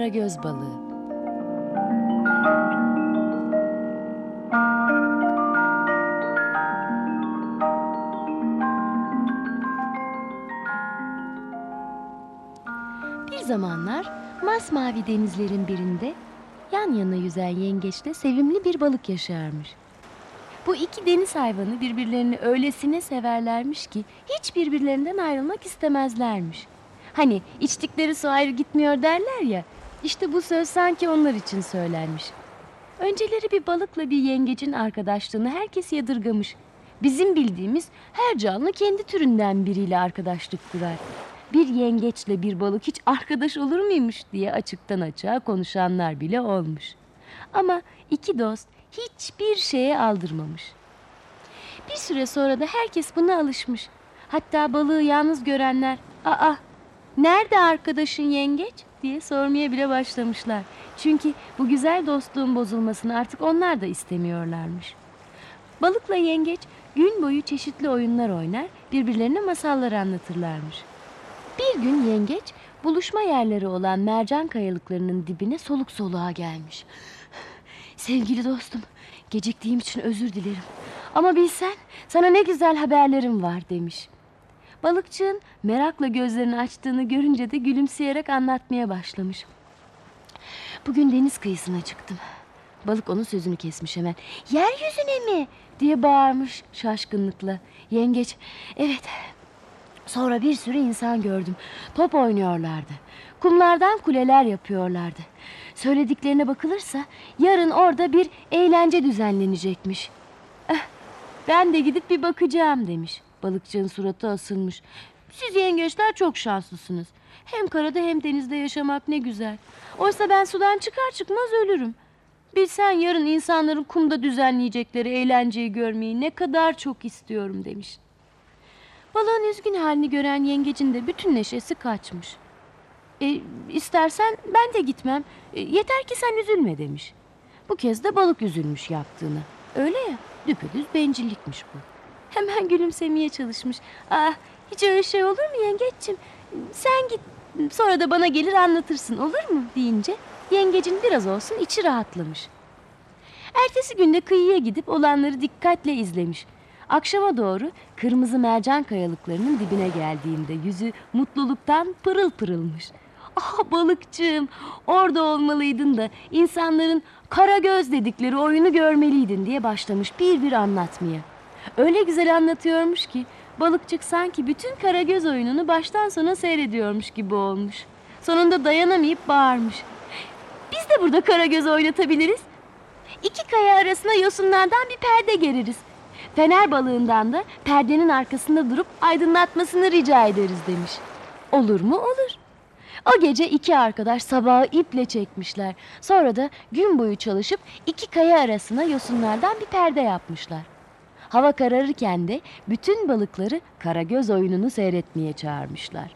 karagöz balığı. Bir zamanlar masmavi denizlerin birinde yan yana yüzen yengeçle sevimli bir balık yaşarmış. Bu iki deniz hayvanı birbirlerini öylesine severlermiş ki hiç birbirlerinden ayrılmak istemezlermiş. Hani içtikleri su ayrı gitmiyor derler ya, işte bu söz sanki onlar için söylenmiş. Önceleri bir balıkla bir yengecin arkadaşlığını herkes yadırgamış. Bizim bildiğimiz her canlı kendi türünden biriyle arkadaşlık kurar. Bir yengeçle bir balık hiç arkadaş olur muymuş diye açıktan açığa konuşanlar bile olmuş. Ama iki dost hiçbir şeye aldırmamış. Bir süre sonra da herkes buna alışmış. Hatta balığı yalnız görenler, "Aa, nerede arkadaşın yengeç?" diye sormaya bile başlamışlar. Çünkü bu güzel dostluğun bozulmasını artık onlar da istemiyorlarmış. Balıkla yengeç gün boyu çeşitli oyunlar oynar, birbirlerine masallar anlatırlarmış. Bir gün yengeç buluşma yerleri olan mercan kayalıklarının dibine soluk soluğa gelmiş. "Sevgili dostum, geciktiğim için özür dilerim. Ama bilsen sana ne güzel haberlerim var," demiş. Balıkçığın merakla gözlerini açtığını görünce de gülümseyerek anlatmaya başlamış. "Bugün deniz kıyısına çıktım." Balık onun sözünü kesmiş hemen. "Yeryüzüne mi?" diye bağırmış şaşkınlıkla. Yengeç, "Evet. Sonra bir sürü insan gördüm. Top oynuyorlardı. Kumlardan kuleler yapıyorlardı. Söylediklerine bakılırsa yarın orada bir eğlence düzenlenecekmiş. Ben de gidip bir bakacağım," demiş. Balıkçının suratı asılmış. "Siz yengeçler çok şanslısınız. Hem karada hem denizde yaşamak ne güzel. Oysa ben sudan çıkar çıkmaz ölürüm. Bilsen yarın insanların kumda düzenleyecekleri eğlenceyi görmeyi ne kadar çok istiyorum," demiş. Balığın üzgün halini gören yengecin de bütün neşesi kaçmış. "İstersen ben de gitmem. Yeter ki sen üzülme," demiş. Bu kez de balık üzülmüş yaptığını. Öyle ya, düpedüz bencillikmiş bu. Hemen gülümsemeye çalışmış. "Ah, hiç öyle şey olur mu yengeçciğim? Sen git, sonra da bana gelir anlatırsın, olur mu?" deyince yengecin biraz olsun içi rahatlamış. Ertesi günde kıyıya gidip olanları dikkatle izlemiş. Akşama doğru kırmızı mercan kayalıklarının dibine geldiğinde yüzü mutluluktan pırıl pırılmış. "Ah balıkçığım, orada olmalıydın da insanların karagöz dedikleri oyunu görmeliydin," diye başlamış bir anlatmaya. Öyle güzel anlatıyormuş ki balıkçık sanki bütün karagöz oyununu baştan sona seyrediyormuş gibi olmuş. Sonunda dayanamayıp bağırmış. "Biz de burada karagöz oynatabiliriz. İki kaya arasına yosunlardan bir perde gereriz. Fener balığından da perdenin arkasında durup aydınlatmasını rica ederiz," demiş. Olur mu? Olur. O gece iki arkadaş sabahı iple çekmişler. Sonra da gün boyu çalışıp iki kaya arasına yosunlardan bir perde yapmışlar. Hava kararırken de bütün balıkları karagöz oyununu seyretmeye çağırmışlar.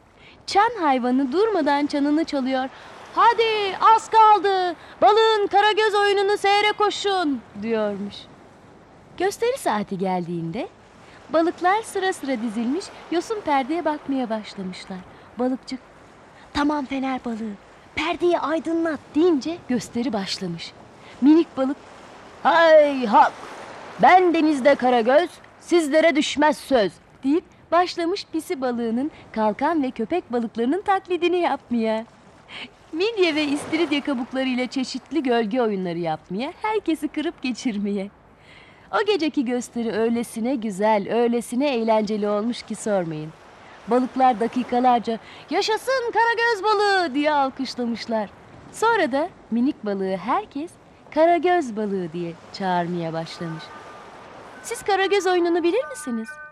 Çan hayvanı durmadan çanını çalıyor. "Hadi az kaldı, balığın karagöz oyununu seyre koşun," diyormuş. Gösteri saati geldiğinde balıklar sıra sıra dizilmiş yosun perdeye bakmaya başlamışlar. Balıkçık, "Tamam fener balığı, perdeyi aydınlat," deyince gösteri başlamış. Minik balık, "Hay hak, ben denizde karagöz, sizlere düşmez söz," deyip başlamış pisi balığının, kalkan ve köpek balıklarının taklidini yapmaya. Midye ve istiridye kabuklarıyla çeşitli gölge oyunları yapmaya, herkesi kırıp geçirmeye. O geceki gösteri öylesine güzel, öylesine eğlenceli olmuş ki sormayın. Balıklar dakikalarca "Yaşasın karagöz balığı," diye alkışlamışlar. Sonra da minik balığı herkes karagöz balığı diye çağırmaya başlamış. Siz karagöz oyununu bilir misiniz?